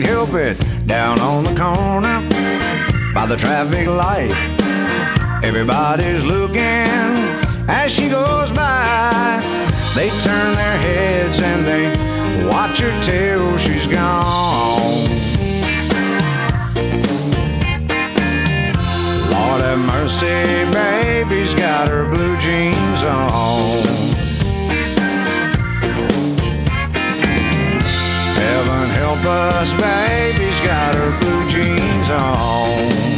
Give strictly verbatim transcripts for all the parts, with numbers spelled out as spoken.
can't help it. Down on the corner by the traffic light, everybody's looking as she goes by. They turn their heads and they watch her till she's gone. Lord have mercy, baby's got her blue jeans on. Heaven help us, baby's got her blue jeans on.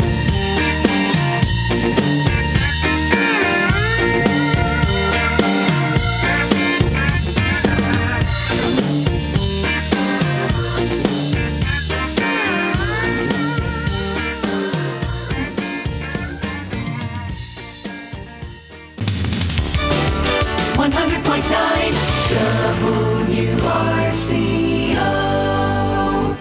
one hundred point nine W R C O.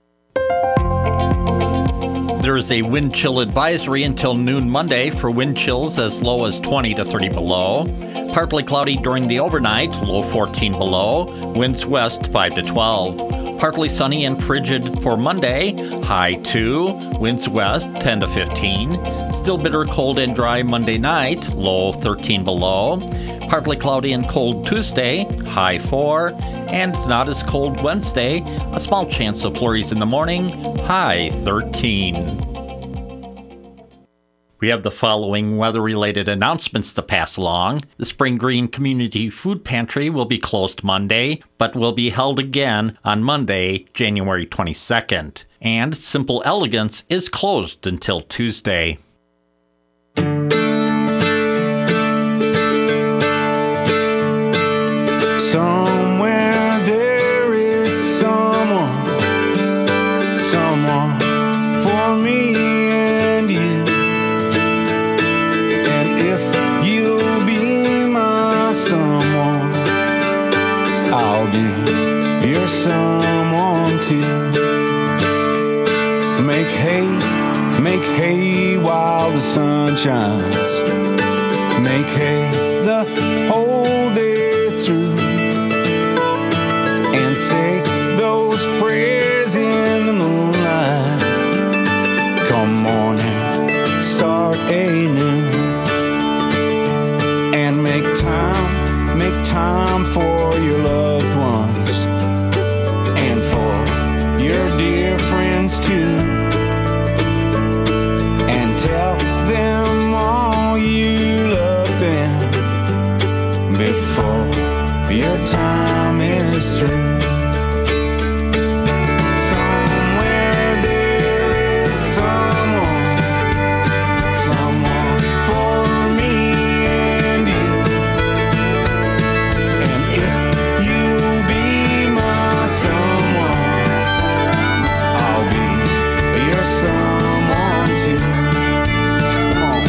There is a wind chill advisory until noon Monday for wind chills as low as twenty to thirty below. Partly cloudy during the overnight, low fourteen below. Winds west five to twelve. Partly sunny and frigid for Monday, high two. Winds west ten to fifteen. Still bitter cold and dry Monday night, low thirteen below. Partly cloudy and cold Tuesday, high four. And not as cold Wednesday, a small chance of flurries in the morning, high thirteen. We have the following weather-related announcements to pass along. The Spring Green Community Food Pantry will be closed Monday, but will be held again on Monday, January twenty-second. And Simple Elegance is closed until Tuesday. Somewhere there is someone, someone for me and you. And if you'll be my someone, I'll be your someone too. Make hay, make hay while the sun shines. Make hay the whole day through. And say those prayers in the moonlight. Come on and start anew. And make time, make time for your loved ones. And for your dear friends too. And tell them all you love them before your time is through. Somewhere there is someone, someone for me and you. And if you'll be my someone, I'll be your someone too. Come on.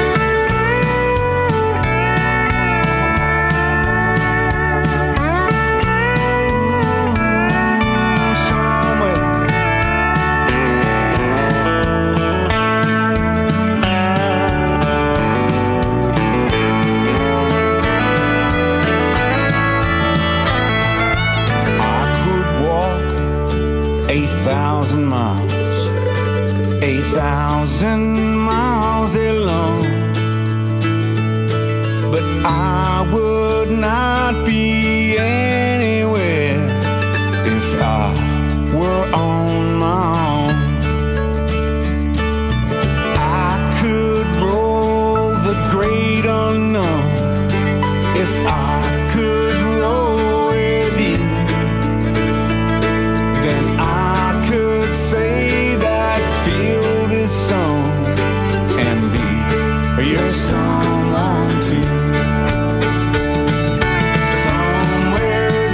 Thousand miles, eight thousand miles alone, but I would not be anywhere if I were on my own. I could roll the great unknown if I could roll with you. Then I say that field is sown and be your someone too. Somewhere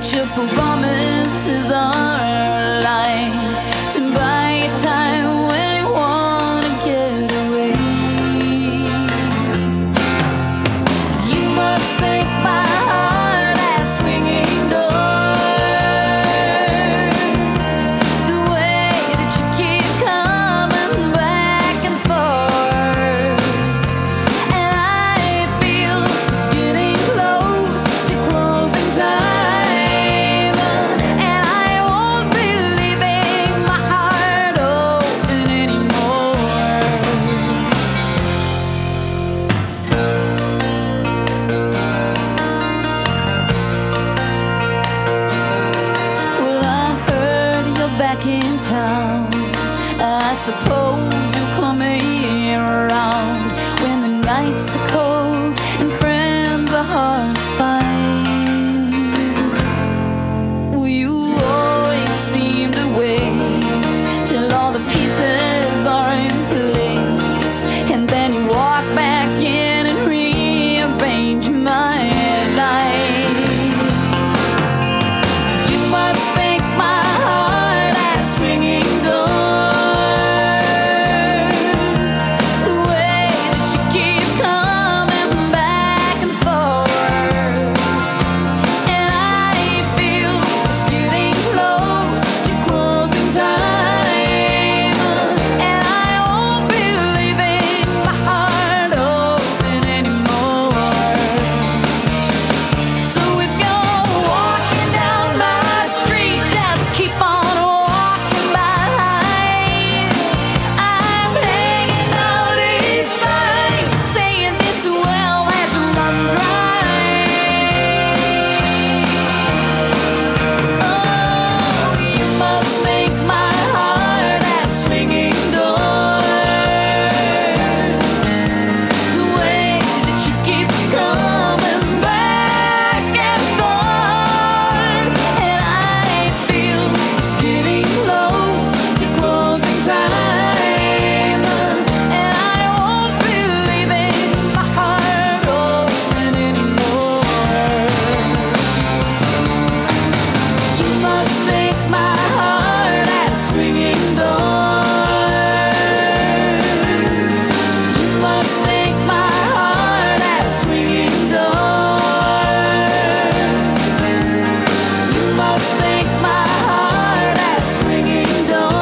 Each of our promises are lies to buy time when you wanna get away. You must think my heart has swinging doors, the way that you keep coming back and forth, and I feel it's getting close to closing time, and I won't be leaving my heart open anymore. Well, I heard you're back in town. I suppose you're coming around when the nights are cold and friends are hard to find. Well, you always seem to wait till all the pieces are in place, and then you walk back in and rearrange my life. You must think my heart has swinging doors, the way that you keep coming back and forth, and I feel it's getting close to closing time, and I won't be leaving my heart open anymore. So if you're walking down my street, just keep on walking by. I'm hanging out a sign saying this well has run right. Oh, you must think my heart has swinging doors, the way that you keep coming back and forth, and I feel it's getting close to closing time, and I won't be leaving my heart open anymore. You must think my heart has swinging doors. You must think my heart has swinging doors. You must think my heart has swinging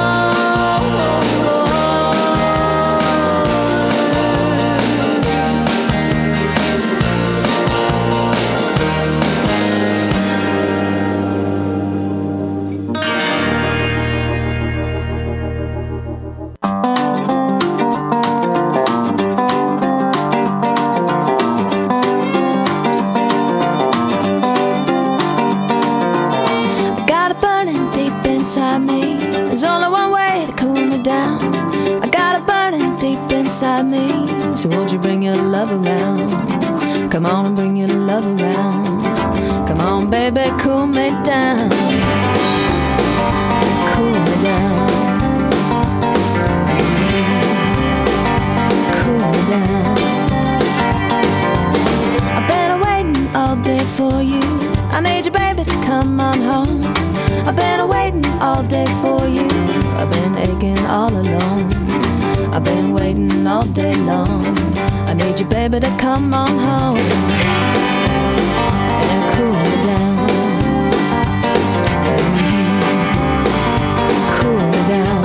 I got it burning deep inside me. There's only one way to cool me down. I got it burning deep inside me. So won't you bring your love around? Come on and bring your love around. Come on, baby, cool me down. Cool me down. Cool me down. I've been waiting all day for you. I need you, baby, to come on home. I've been waiting all day for you. I've been aching all alone. I've been waiting all day long. I need you, baby, to come on home and cool me down. Cool me down.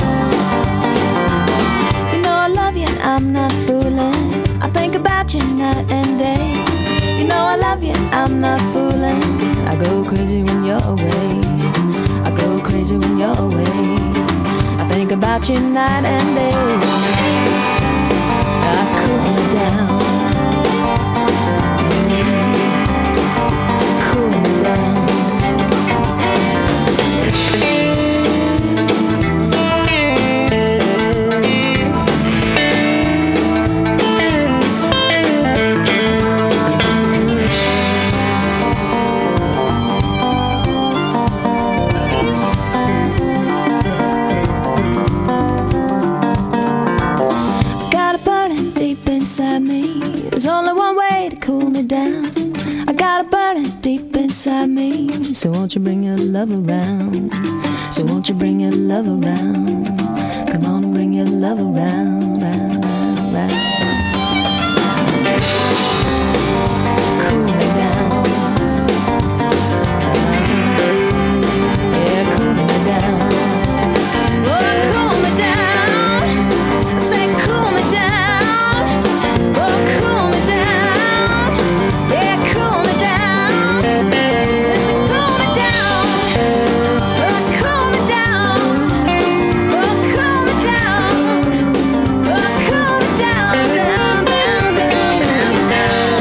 You know I love you and I'm not fooling. I think about you night and day. You know I love you, I'm not fooling. I go crazy when you're away. I go crazy when you're away. I think about you night and day. I cool me down. Cool me down. got a burning deep inside me. So won't you bring your love around? So won't you bring your love around? Come on and bring your love around, round, round, round. Cool me down. Yeah, cool me down. Oh, cool me down. I say cool me down. Oh, cool me down. Yeah, cool me down. It's a cool me down. Oh, cool me down. Oh, cool me down. Oh, cool me down, down, down, down, down, down.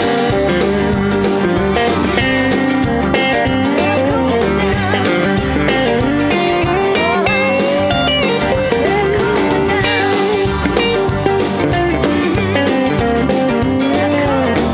Yeah, cool me down. Yeah, cool me down. Yeah, cool me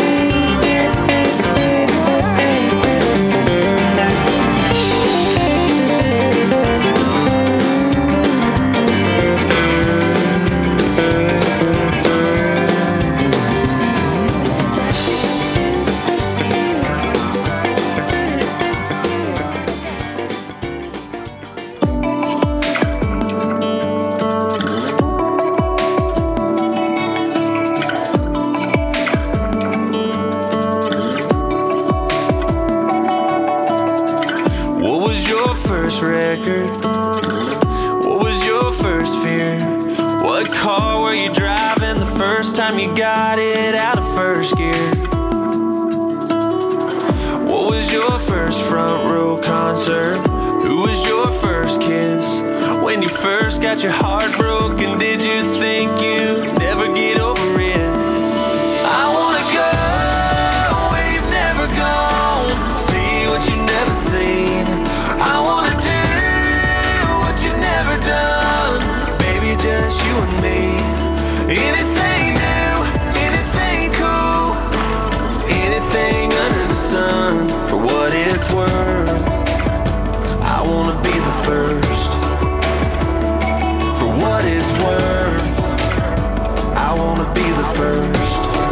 What was your first record? What was your first fear? What car were you driving the first time you got it out of first gear? What was your first front row concert? Who was your first kiss? When you first got your heart broken, did you think you'd never get over it? I wanna go where you've never gone, see what you've never seen. I wanna do what you've never done, baby, just you and me. Anything new, anything cool, anything under the sun, for what it's worth. I wanna be the first, for what it's worth. I wanna be the first.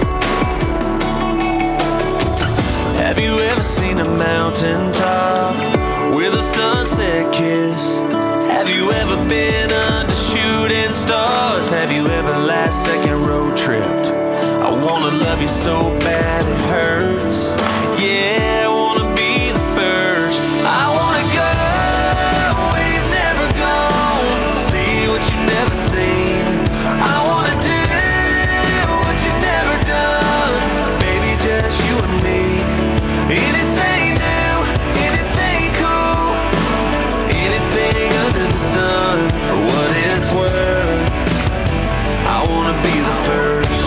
Have you ever seen a mountain top with a sunset kiss? Have you ever been under shooting stars? Have you ever last second road tripped? I wanna love you so bad it hurts. Yeah, I wanna be the first. I wanna go where you've never gone, see what you've never seen. I wanna do what you've never done, baby, just you and me. Anything new, anything cool, anything under the sun, for what it's worth. I wanna be the first,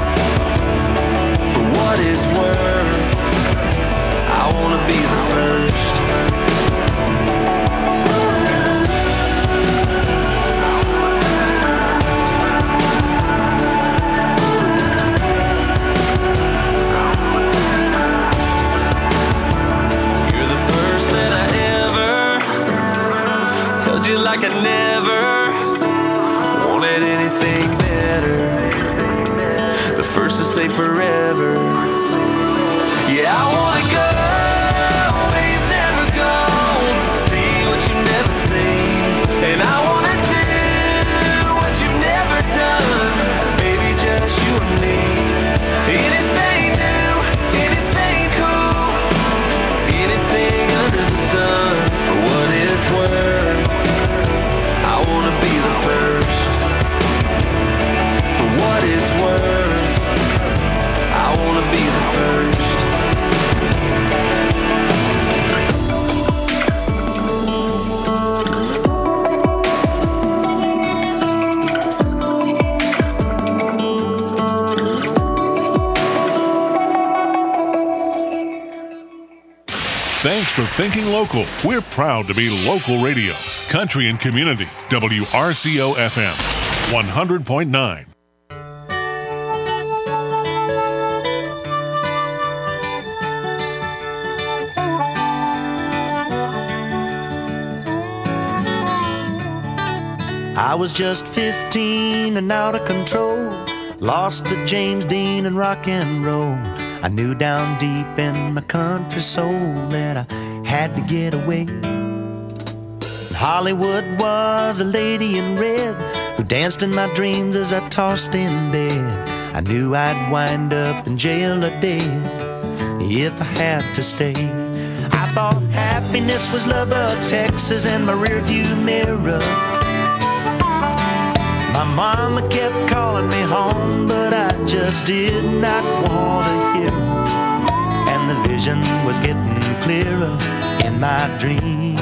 for what it's worth. I wanna be the first. You're the first that I ever held you like I never wanted anything better. The first to say forever. Yeah, I wanna go where you've never gone, see what you've never seen. And I wanna do what you've never done, baby, just you and me. Anything new, anything cool, anything under the sun, for what it's worth. I wanna be the first, for what it's worth. I wanna be the first. Thanks for thinking local. We're proud to be local radio. Country and Community. W R C O F M. one hundred point nine. I was just fifteen and out of control, lost to James Dean and rock and roll. I knew down deep in my country soul that I had to get away. Hollywood was a lady in red who danced in my dreams as I tossed in bed. I knew I'd wind up in jail or dead if I had to stay. I thought happiness was Lubbock, Texas, in my rearview mirror. My mama kept calling me home, but I just did not want to hear her. And the vision was getting clearer in my dreams.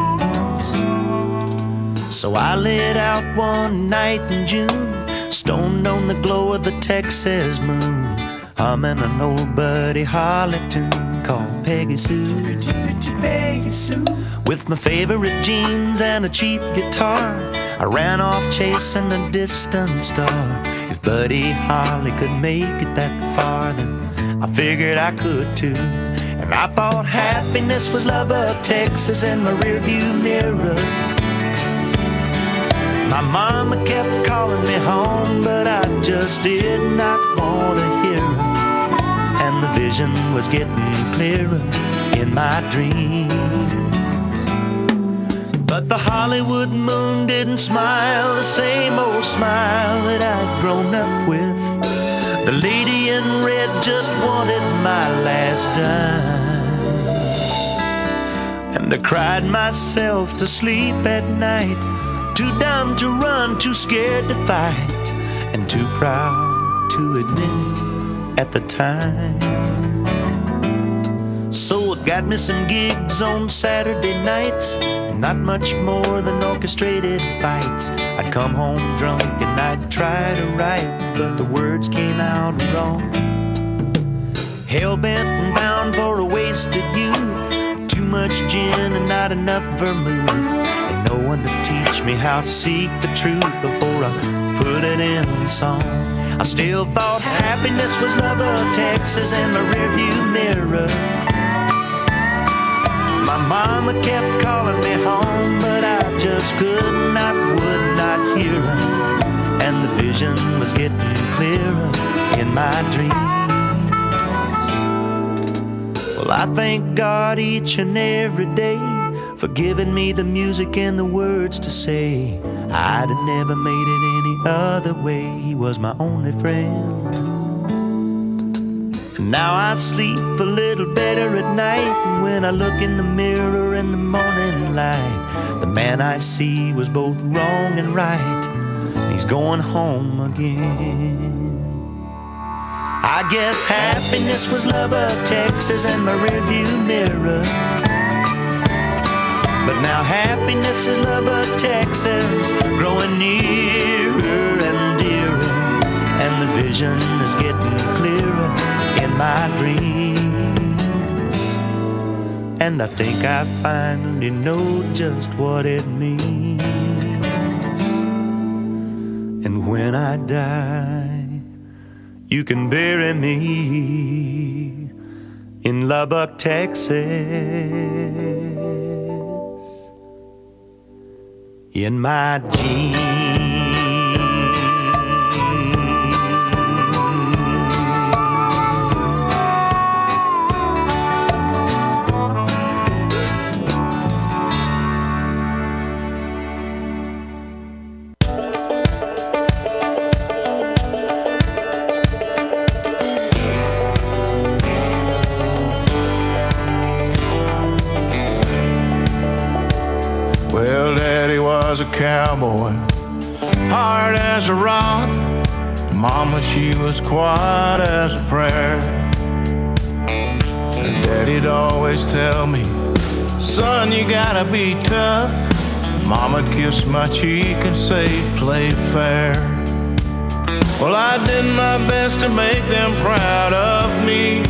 So I lit out one night in June, stoned on the glow of the Texas moon, humming an old Buddy Holly tune called Peggy Sue. Peggy Sue. With my favorite jeans and a cheap guitar, I ran off chasing a distant star. If Buddy Holly could make it that far, then I figured I could too. And I thought happiness was Lubbock, Texas, in my rearview mirror. My mama kept calling me home, but I just did not want to hear her. And the vision was getting clearer in my dreams. But the Hollywood moon didn't smile the same old smile that I'd grown up with. The lady in red just wanted my last dime. And I cried myself to sleep at night, too dumb to run, too scared to fight, and too proud to admit at the time. So I got me some gigs on Saturday nights, not much more than orchestrated fights. I'd come home drunk and I'd try to write, but the words came out wrong. Hell-bent and bound for a wasted youth, too much gin and not enough vermouth, and no one to teach me how to seek the truth before I put it in song. I still thought happiness was Lubbock, Texas, in my rearview mirror. My mama kept calling me home, but I just could not, would not hear her. And the vision was getting clearer in my dreams. Well, I thank God each and every day for giving me the music and the words to say. I'd have never made it any other way. He was my only friend. Now I sleep a little better at night, and when I look in the mirror in the morning light, the man I see was both wrong and right. He's going home again. I guess happiness was Lubbock, Texas, in my rearview mirror. But now happiness is Lubbock, Texas, growing nearer and dearer, and the vision is getting clearer in my dreams. And I think I finally know just what it means. And when I die, you can bury me in Lubbock, Texas, in my jeans. A cowboy, hard as a rock. Mama, she was quiet as a prayer. And Daddy'd always tell me, son, you gotta be tough. Mama'd kiss my cheek and say, play fair. Well, I did my best to make them proud of me,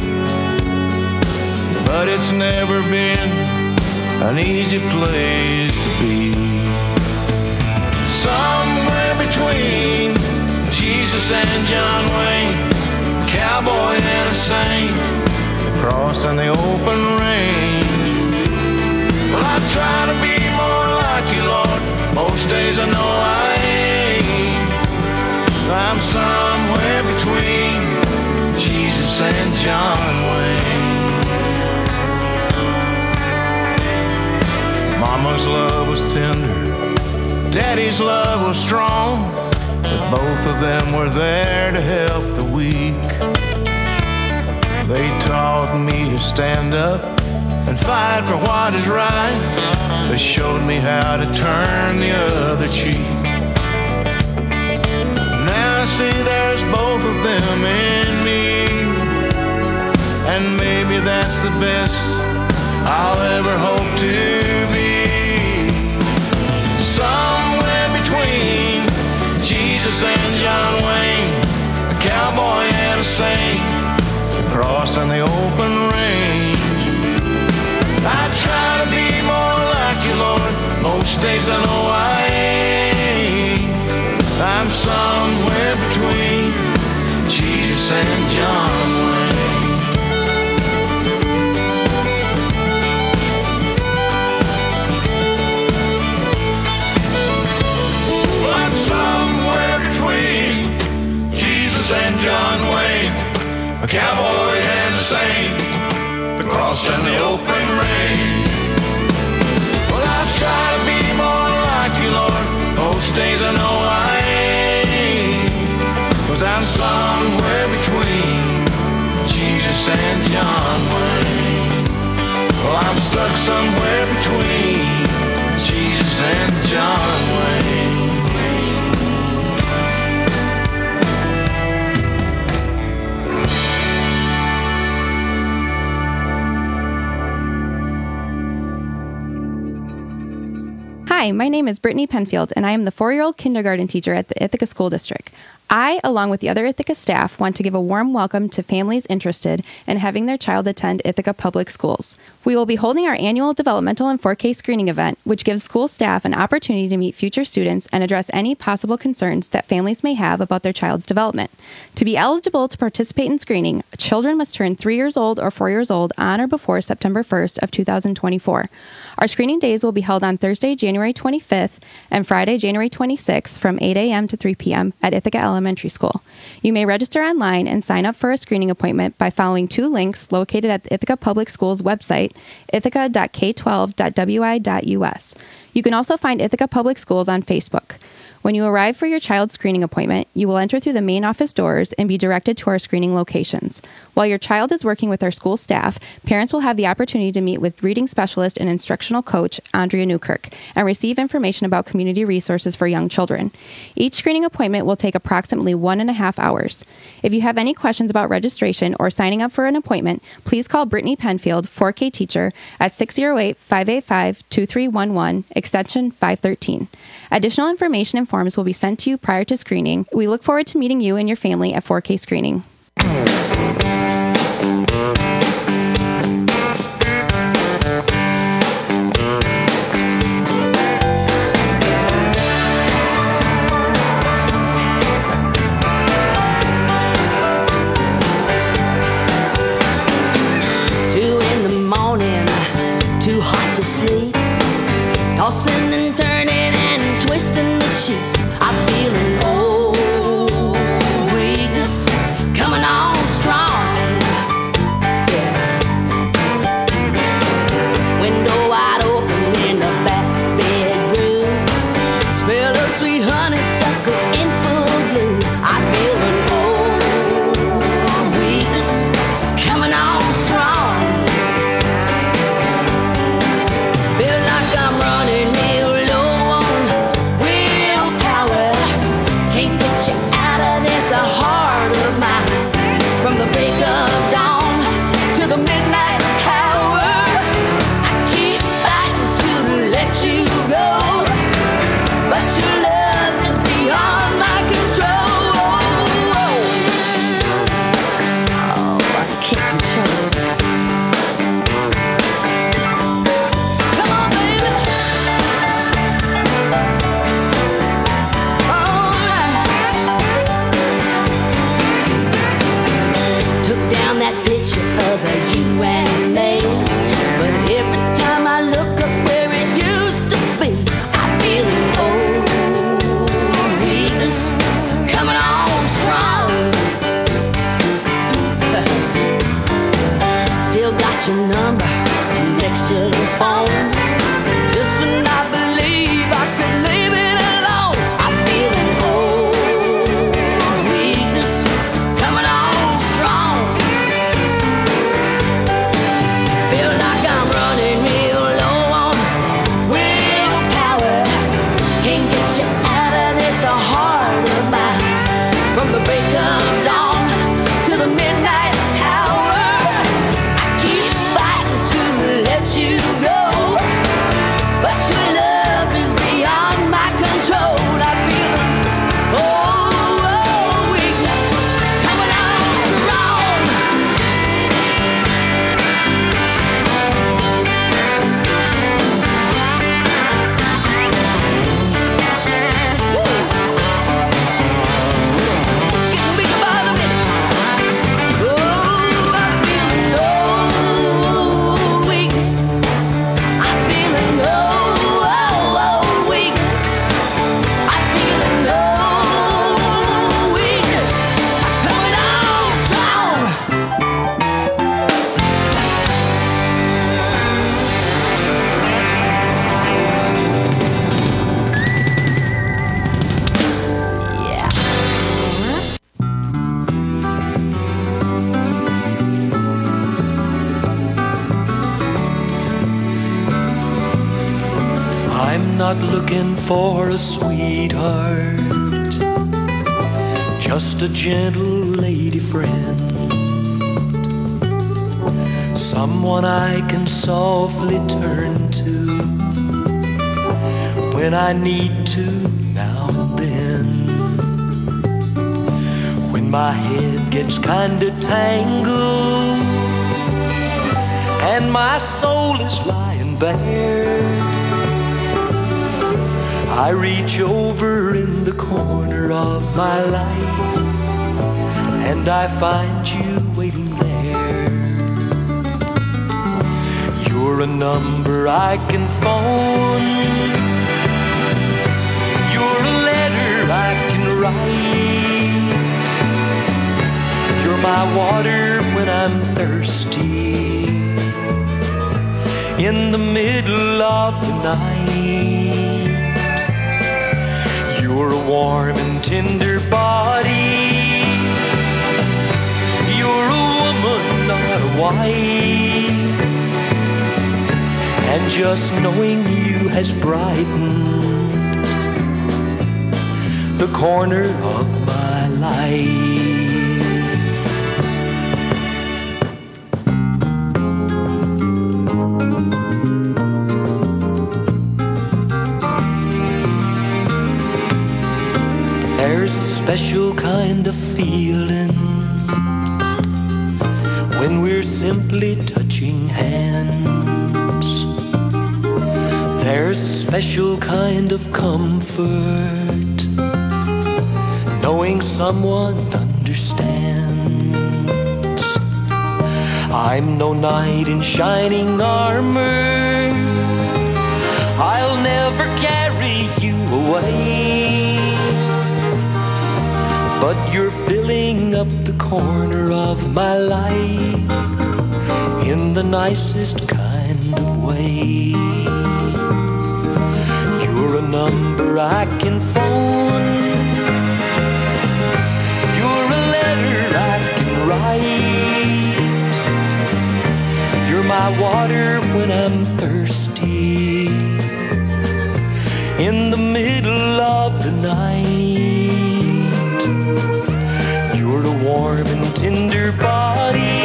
but it's never been an easy place to be. Somewhere between Jesus and John Wayne, cowboy and a saint, crossing the open range. Well, I try to be more like you, Lord. Most days I know I ain't. I'm somewhere between Jesus and John Wayne. Mama's love was tender, Daddy's love was strong, but both of them were there to help the weak. They taught me to stand up and fight for what is right. They showed me how to turn the other cheek. Now I see there's both of them in me, and maybe that's the best I'll ever hope to be. Somewhere between Jesus and John Wayne, a cowboy and a saint, a cross and the open range. I try to be more like you, Lord. Most days I know I ain't. I'm somewhere between Jesus and John Wayne. Well, I'm somewhere between Jesus and John Wayne, a cowboy and a saint, the cross and the open range. Well, I try to be more like you, Lord. Most days I know I ain't, 'cause I'm somewhere between Jesus and John Wayne. Well, I'm stuck somewhere between Jesus and John Wayne. Hi, my name is Brittany Penfield, and I am the four-year-old kindergarten teacher at the Ithaca School District. I, along with the other Ithaca staff, want to give a warm welcome to families interested in having their child attend Ithaca Public Schools. We will be holding our annual developmental and four K screening event, which gives school staff an opportunity to meet future students and address any possible concerns that families may have about their child's development. To be eligible to participate in screening, children must turn three years old or four years old on or before September first of two thousand twenty-four. Our screening days will be held on Thursday, January twenty-fifth and Friday, January twenty-sixth from eight a.m. to three p.m. at Ithaca Elementary School. You may register online and sign up for a screening appointment by following two links located at the Ithaca Public Schools website, ithaca dot k twelve dot w i dot u s. You can also find Ithaca Public Schools on Facebook. When you arrive for your child's screening appointment, you will enter through the main office doors and be directed to our screening locations. While your child is working with our school staff, parents will have the opportunity to meet with reading specialist and instructional coach Andrea Newkirk and receive information about community resources for young children. Each screening appointment will take approximately one and a half hours. If you have any questions about registration or signing up for an appointment, please call Brittany Penfield, four K teacher, at six oh eight, five eight five, two three one one, extension five thirteen. Additional information and forms will be sent to you prior to screening. We look forward to meeting you and your family at four K Screening. Two in the morning, too hot to sleep, tossing and turning and twisting the sheets. I'm feeling old weakness coming your number next to the phone. Just when I believe I could leave it alone, I feel an old weakness coming on strong. Feel like I'm running real low on willpower. Can't get you out of this heart of mine. From the break of dawn to the midnight hour, I keep fighting to let you go, but your love is beyond my control. I feel an old, old weakness coming on strong. Getting bigger by the minute. Oh, I feel an old weakness. I feel an old, old, old weakness. I feel an old weakness coming on strong. I'm not looking for a sweetheart, just a gentle lady friend, someone I can softly turn to when I need to now and then. When my head gets kinda tangled and my soul is lying bare, I reach over in the corner of my life and I find you waiting there. You're a number I can phone, you're a letter I can write, you're my water when I'm thirsty in the middle of the night. You're a warm and tender body, you're a woman, not a wife, and just knowing you has brightened the corner of my life. There's a special kind of feeling when we're simply touching hands. There's a special kind of comfort knowing someone understands. I'm no knight in shining armor, I'll never carry you away, but you're filling up the corner of my life in the nicest kind of way. You're a number I can phone, you're a letter I can write, you're my water when I'm thirsty in the middle of the night. You're a warm and tender body,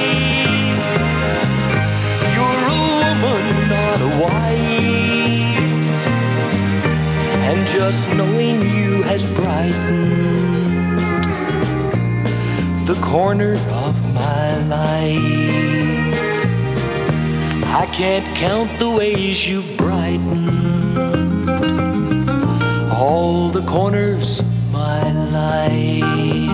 you're a woman, not a wife, and just knowing you has brightened the corner of my life. I can't count the ways you've brightened all the corners of my life.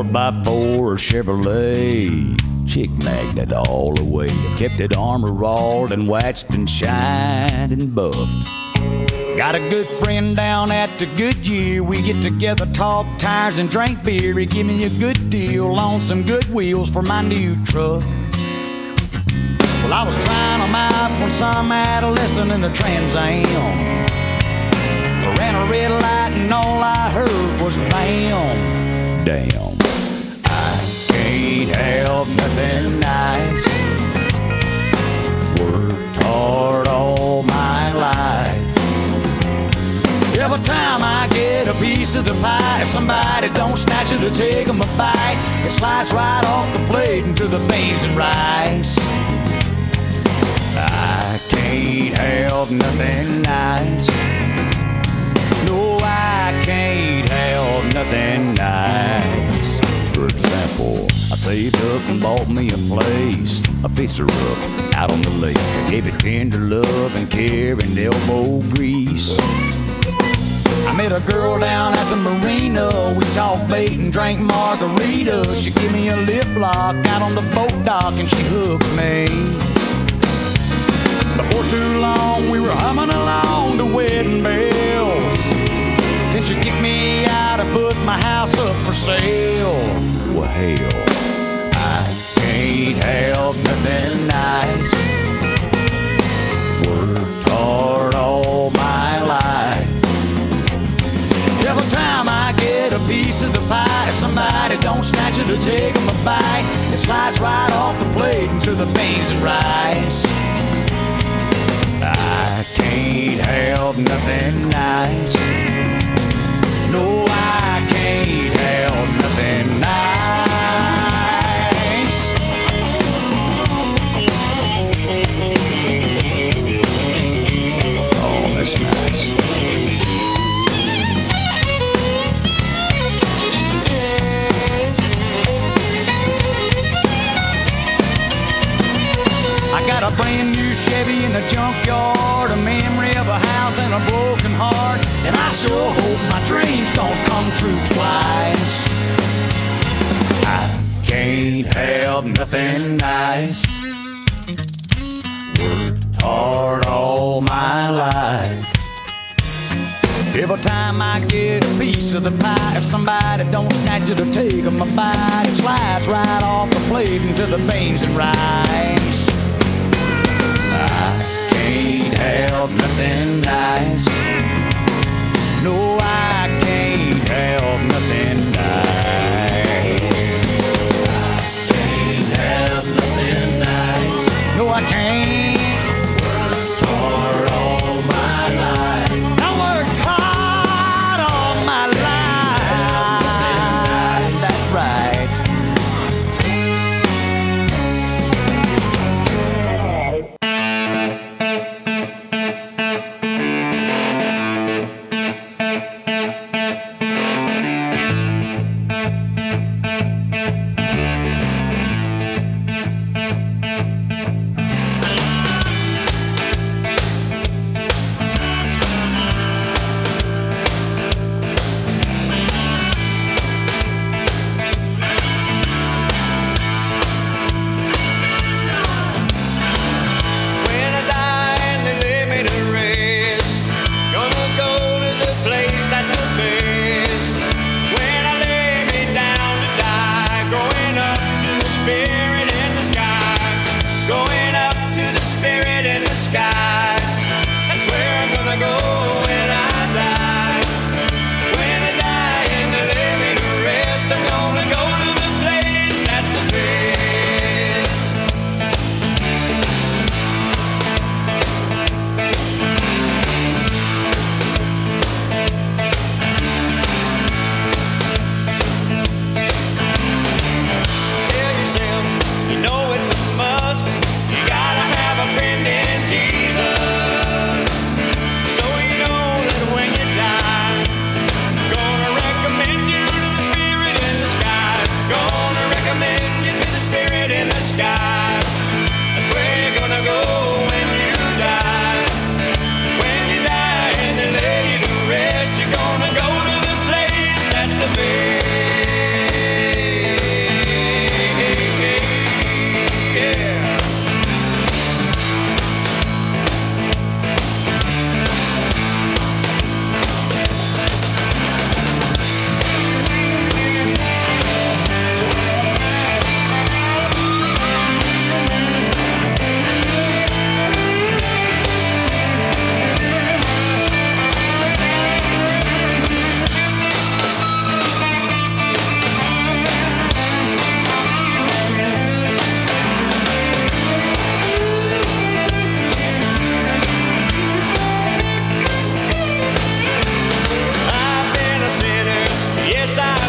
four by four Chevrolet, chick magnet all the way. Kept it armor-all and waxed and shined and buffed. Got a good friend down at the Goodyear. We get together, talk tires, and drink beer. He give me a good deal on some good wheels for my new truck. Well, I was trying them out when some adolescent in the Trans Am ran a red light and all I heard was bam. Damn, I can't have nothing nice. Worked hard all my life. Every time I get a piece of the pie, if somebody don't snatch it or take them a bite, it slides right off the plate into the beans and rice. I can't have nothing nice. No, I can't have nothing nice. For example, I saved up and bought me a place, a fixer up out on the lake. I gave it tender love and care and elbow grease. I met a girl down at the marina. We talked bait and drank margaritas. She gave me a lip lock out on the boat dock and she hooked me. Before too long we were humming along to wedding bells. Then she kicked me out and put my house up for sale. Well, hell, I can't have nothing nice. Worked hard all my life. Every time I get a piece of the pie, if somebody don't snatch it or take them a bite, it slides right off the plate into the beans and rice. I can't have nothing nice. No, I can't have nothing nice. Oh, that's nice. I got a brand new Chevy in the junkyard, a memory of a house and a broken heart, and I sure hope my dreams don't come true twice. I can't have nothing nice. Worked hard all my life. Every time I get a piece of the pie, if somebody don't snatch it or take them a bite, it slides right off the plate into the beans and rice. I can't have nothing nice. No, I can't have nothing nice. I can't have nothing nice. No, I can't. Worked hard all my life. I worked hard all my life. That's right.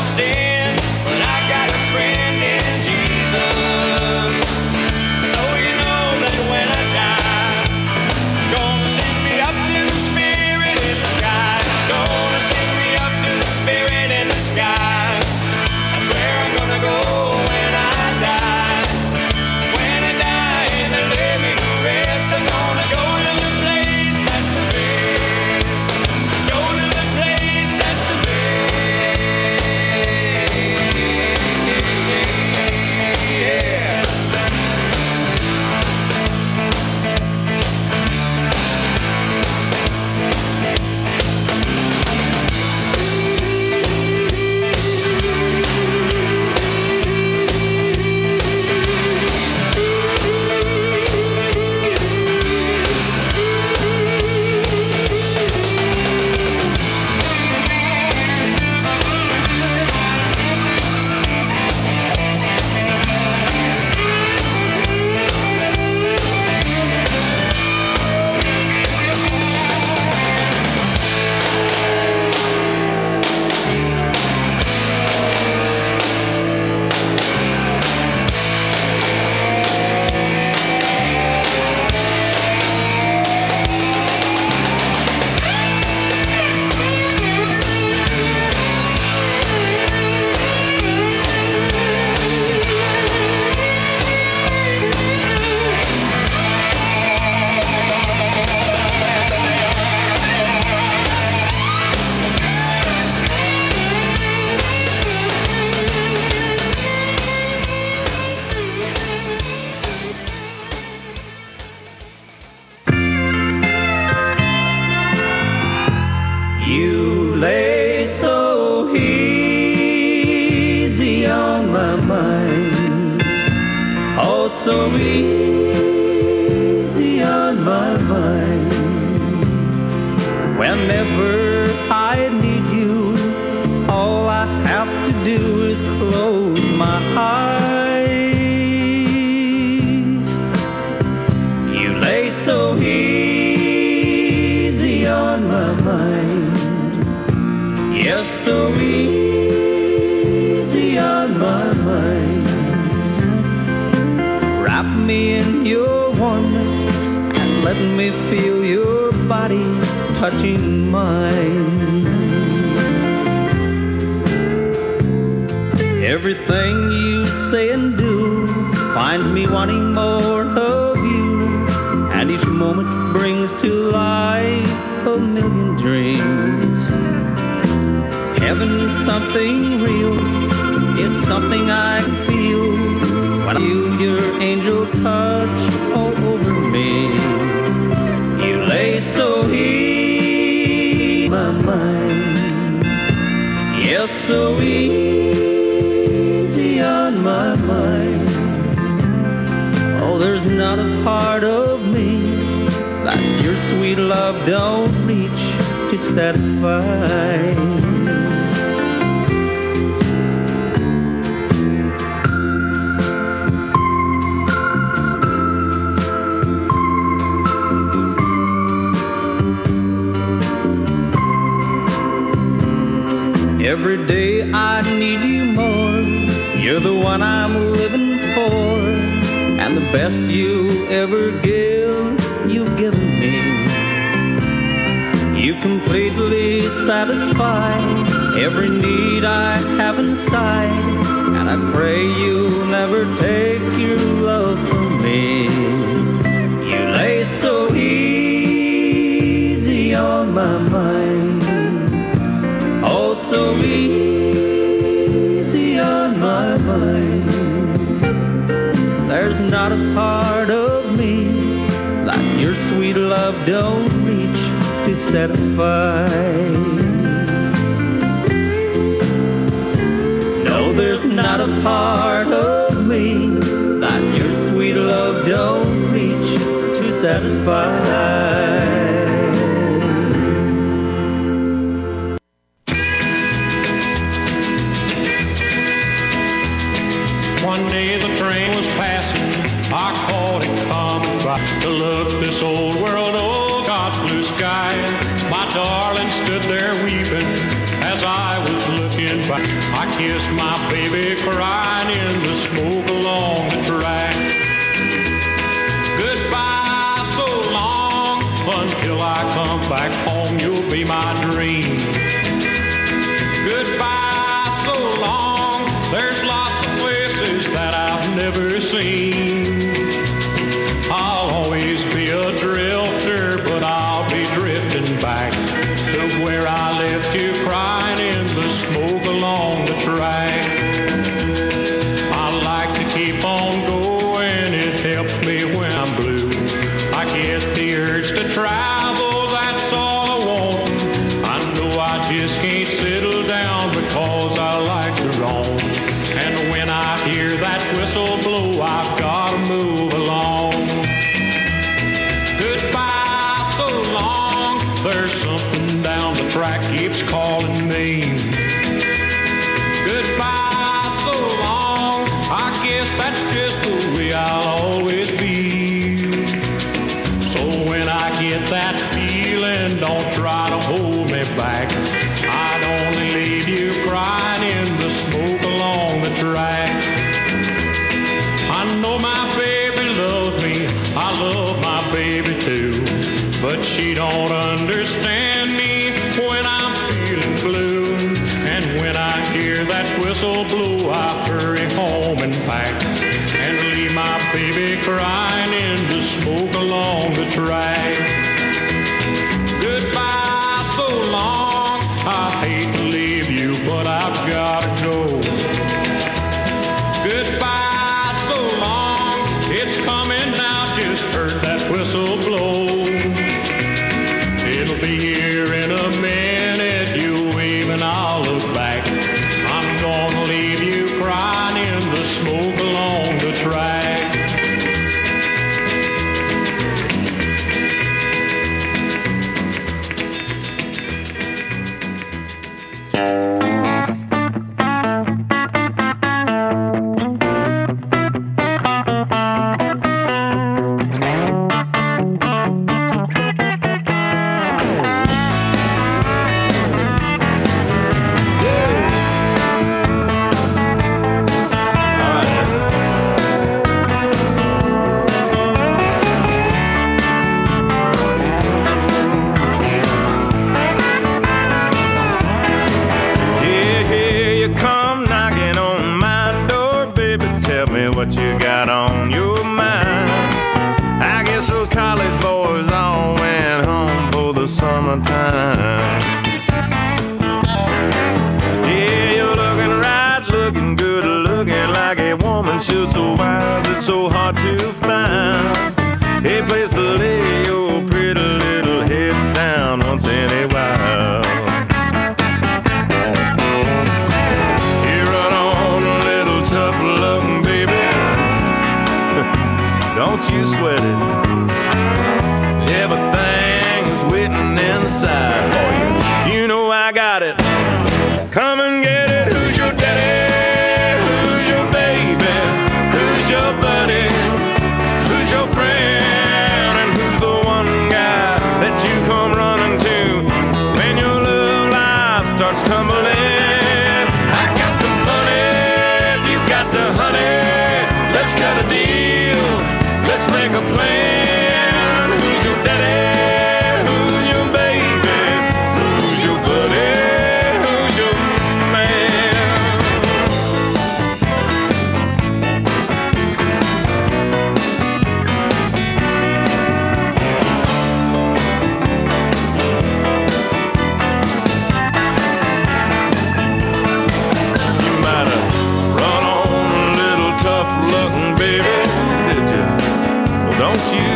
in sin, but I've got a friend in Jesus. So you know that when I die, gonna send me up to the Spirit in the sky. Gonna send me up to the Spirit in the sky. That's where I'm gonna go when I die. When I die and they lay me to rest, I'm gonna go to the place that's the best. Go to the place that's the best. Yeah. You lay so easy on my mind, oh so easy on my mind. Whenever I need you, all I have to do is close my eyes. You lay so easy on my mind. Yes, so easy on my mind. Wrap me in your warmness and let me feel your body touching mine. Everything you say and do finds me wanting more of you, and each moment brings to life a million dreams. Heaven's something real, it's something I can feel when I feel your angel touch all over me. You lay so easy on my mind, yes, so easy on my mind. Oh, there's not a part of me that your sweet love don't reach to satisfy. Every day I need you more. You're the one I'm living for, and the best you ever give, you've given me. You completely satisfy every need I have inside, and I pray you'll never take your love from me. You lay so easy on my mind, oh so easy on my mind. There's not a part of me that your sweet love don't reach to satisfy. No, there's not a part of me that your sweet love don't reach to satisfy. One day the train was passing, I caught it coming by to look this old world over God's blue sky. My darling stood there weeping as as I was looking back, I kissed my baby crying in the smoke along the track. Goodbye so long, until I come back home, you'll be my dream. Goodbye so long, there's lots of places that I've never seen. I'll always be a drifter, but I'll be drifting back to where I left you crying in the smoke along the track. I like to keep on going, it helps me when I'm blue. I get the urge to travel, that's all I want. I know I just can't settle down because I like to roam. And when I hear that whistle blow, I've got to move along. Goodbye so long, there's something down the track keeps calling me. Goodbye so long, I guess that's just the way I'll always be. So when I get that feeling, don't try to hold me back. I'd only leave you crying in the smoke along the track. I know my baby loves me, I love my baby too, but she don't understand me when I'm feeling blue. And when I hear that whistle blow, I hurry home and pack and leave my baby crying in the smoke along the track. Goodbye so long, I hate to leave you, but I've got to go. Goodbye so long, it's coming now, just heard that whistle blow. It'll be here in a minute, you wave and I'll look back. I'm gonna leave you crying in the smoke along the track. What you got on your mind? I guess those college boys all went home for the summertime. Yeah, you're looking right, looking good, looking like a woman should. So wise, it's so hard to find a place to lay your pretty little head down once in a while. You run on a little tough looking baby, don't you sweat it. Everything is waiting inside for you. You know I got it. Come and get it. Who's your daddy? Who's your baby? Who's your buddy? Who's your friend? And who's the one guy that you come running to when your love life starts tumbling? I got the money, you've got the honey. Let's cut a deal. Let's make a plan. Who's your daddy? Who's your baby? Who's your buddy? Who's your man? You might have run on a little tough looking baby, did you? Don't you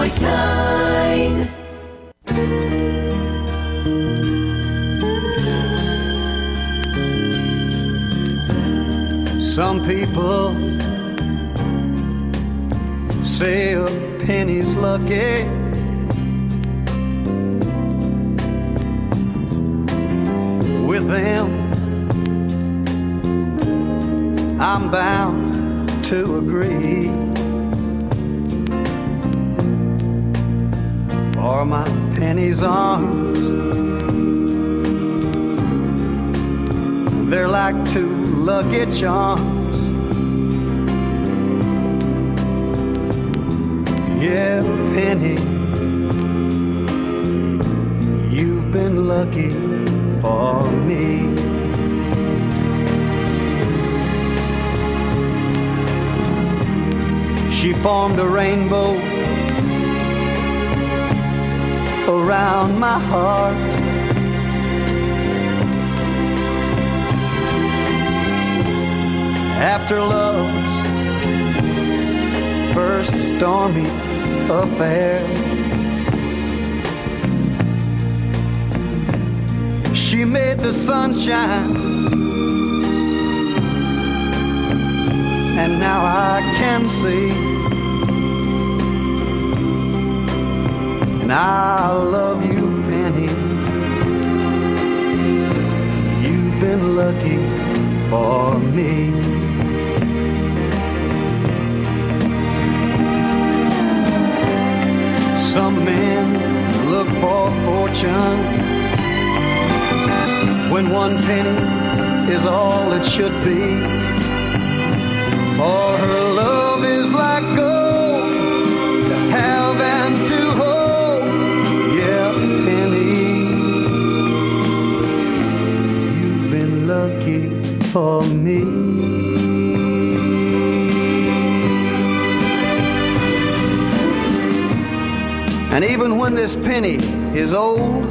point nine. Some people say a penny's lucky. With them, I'm bound to agree. For my penny's arms, they're like two lucky charms. Yeah, penny, you've been lucky for me. She formed a rainbow around my heart. After love's first stormy affair, she made the sunshine, and now I can see. And I love you, Penny. You've been lucky for me. Some men look for fortune when one penny is all it should be. For her love is like gold, to have and to hold. Yeah, penny, you've been lucky for me. And even when this penny is old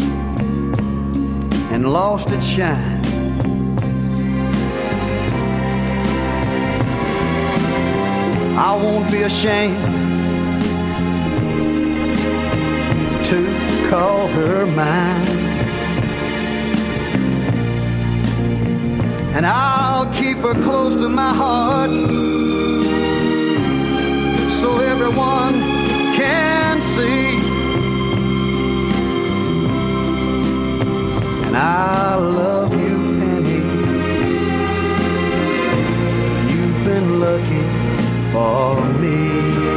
and lost its shine, I won't be ashamed to call her mine. And I'll keep her close to my heart so everyone can see. And I love you, Penny. You've been lucky for me.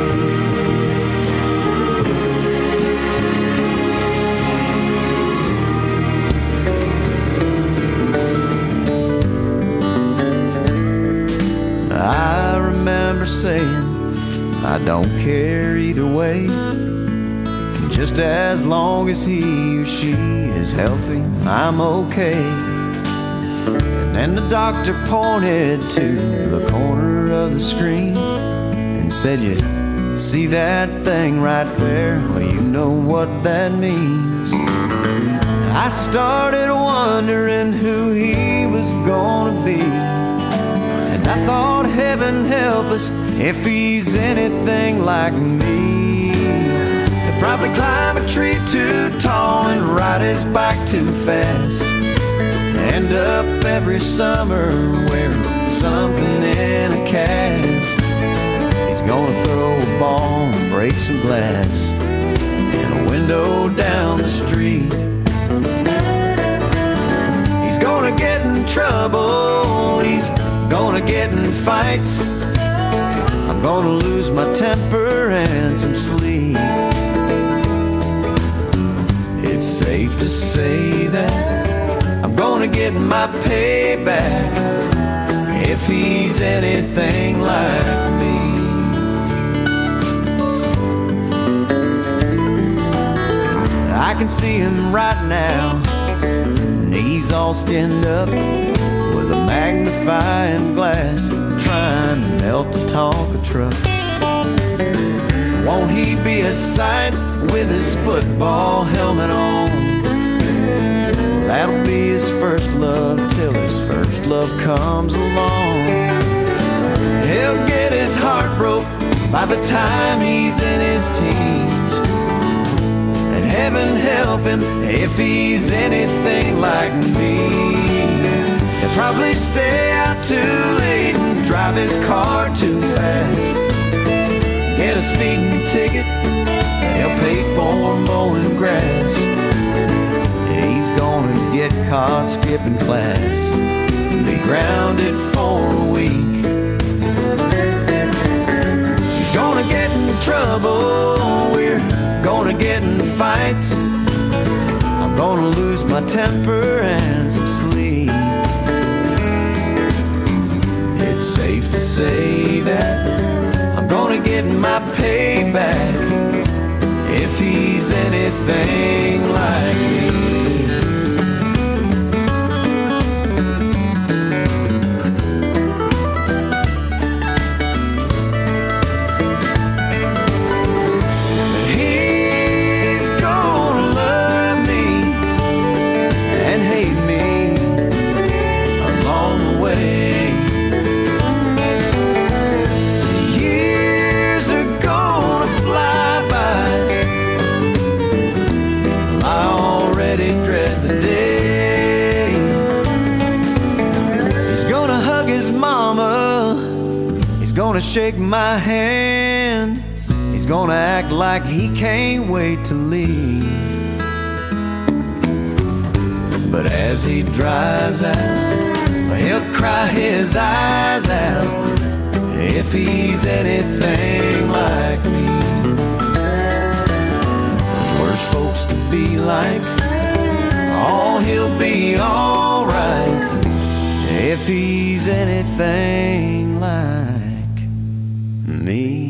I remember saying I don't care either way, just as long as he or she is healthy, I'm okay. And then the doctor pointed to the corner of the screen and said, you see that thing right there? Well, you know what that means. I started wondering who he was gonna be, and I thought, heaven help us if he's anything like me. He'll probably climb a tree too tall and ride his bike too fast, end up every summer wearing something in a cast. He's gonna throw a ball and break some glass in a window down the street. He's gonna get in trouble, he's gonna get in fights. I'm gonna lose my temper and some sleep. It's safe to say that I'm gonna get my payback if he's anything like me. I can see him right now, knees all skinned up with a magnifying glass, trying to melt the Tonka truck. Won't he be a sight with his football helmet on? Well, that'll be his first love till his first love comes along. He'll get his heart broke by the time he's in his teens. And heaven help him if he's anything like me. He'll probably stay out too late and drive his car too fast. Get a speeding ticket and he'll pay for mowing grass. He's gonna get caught skipping class and be grounded for a week. He's gonna get in trouble, we're gonna get in fights. I'm gonna lose my temper and some sleep. It's safe to say that I'm gonna get my payback if he's anything like me. Gonna shake my hand. He's gonna act like he can't wait to leave. But as he drives out, he'll cry his eyes out if he's anything like me. There's worse folks to be like. Oh, he'll be alright if he's anything like me.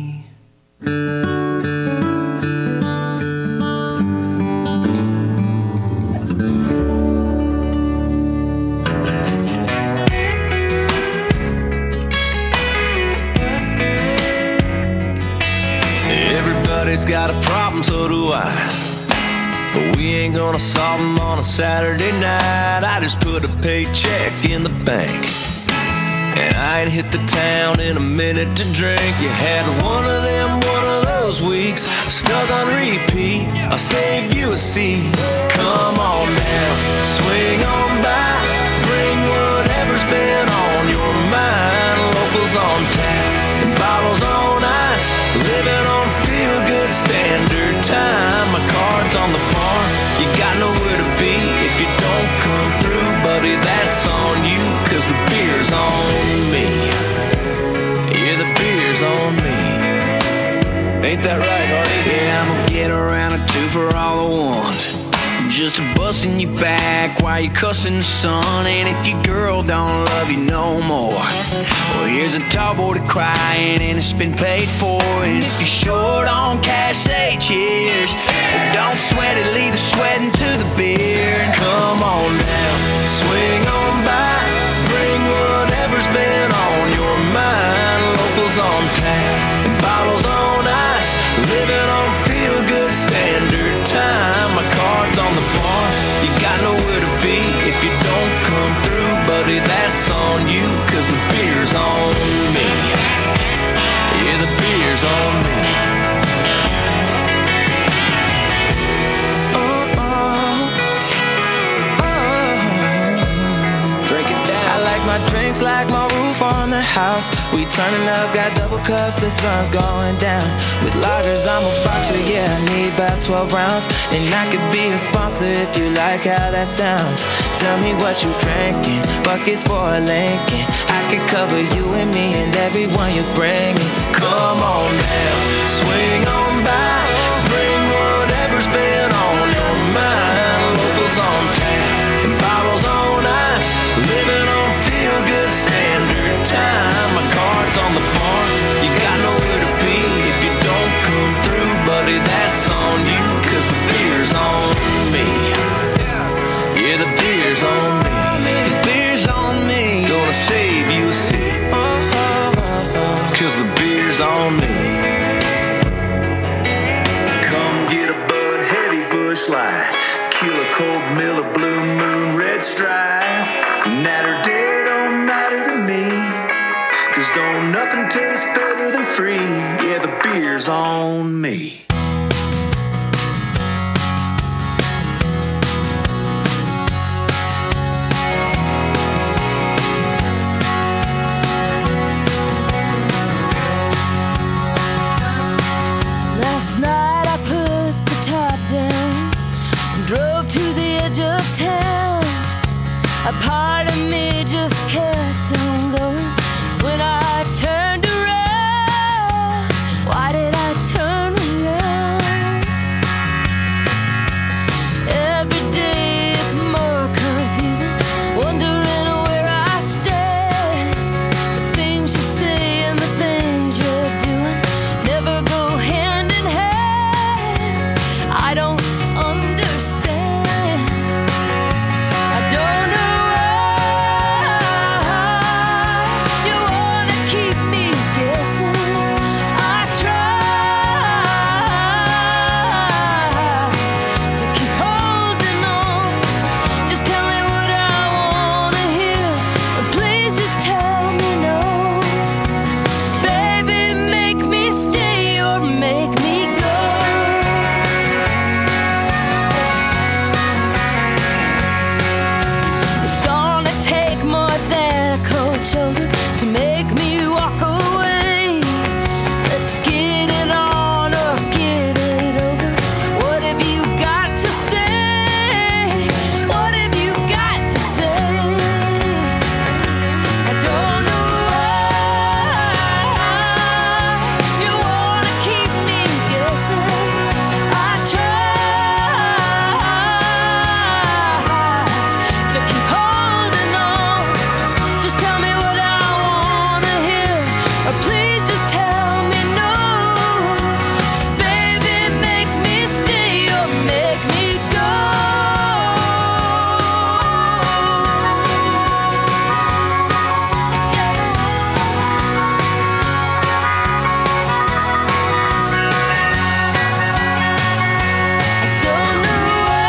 Everybody's got a problem, so do I. But we ain't gonna solve them on a Saturday night. I just put a paycheck in the bank, and I ain't hit the town in a minute to drink. You had one of them, one of those weeks, stuck on repeat. I'll save you a seat. Come on down, swing on by, bring whatever's been on your mind. Locals on tap and bottles on ice, living on feel-good standard time. My card's on the bar, you got nowhere to be if you don't come through, buddy, that's on you, cause the beer's on me. Yeah, the beer's on me. Ain't that right, Hardy? Yeah, I'm gonna get around a two for all the ones, just a busting you back while you cussing the sun. And if your girl don't love you no more, well, here's a tall boy to crying and it's been paid for. And if you're short on cash, say cheers. But don't sweat it, leave the sweating to the beer. And come on down, swing on by, bring whatever's been on your mind. Locals on tap and bottles on ice, living on feel-good standard time. My card's on the bar, you got nowhere to be if you don't come through, buddy, that's on you, cause the beer's on me. Yeah, the beer's on me. Oh, oh, oh. Drink it down. I like my drinks like my roof on the house. We turning up, got double cups, the sun's going down. With lagers, I'm a boxer, yeah, I need about twelve rounds. And I could be a sponsor if you like how that sounds. Tell me what you drinking, buckets for a Lincoln. I could cover you and me and everyone you're bringing. Come on now, swing on by, bring whatever's been on your mind. Locals on tap and bottles on ice, living on feel-good standard time. My card's on the bar, you got nowhere to be if you don't come through, buddy, that's on you, cause the beer's on me. Yeah, the beer's on me. The beer's on me. Gonna save you a seat, cause the beer's on me. Come get a Bud Heavy Busch Light, Killer Cold Miller Blue Moon Red Stripe. Natter day don't matter to me, cause don't nothing taste better than free. on me. Last night I put the top down and drove to the edge of town. A part of me just kept on going. When I turned around, why did I turn around? Every day it's more confusing, wondering where I stand. The things you say and the things you're doing never go hand in hand. I don't understand. I don't know why you wanna keep me guessing. I try to keep holding on. Just tell me what I wanna hear, but please just tell me no. Baby, make me stay or make me go. It's gonna take more than a cold shoulder to make me walk away. Let's get it on or get it over. What have you got to say? What have you got to say? I don't know why you wanna keep me guessing. I try to keep holding on. Just tell me what I wanna hear, or please just tell me no. Baby, make me stay or make me go. Don't know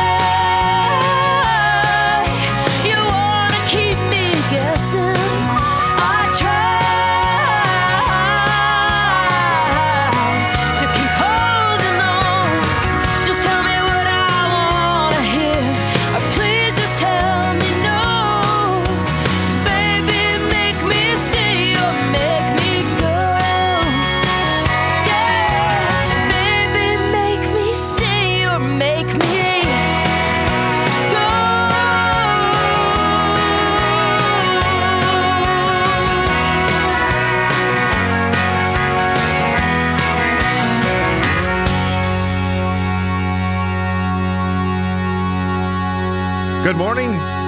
why you wanna keep me guessing. I try to keep holding on. Just tell me what I wanna hear, or please just tell me no. Baby, make me stay or make me go. Yeah, baby, make me stay or make me Good morning.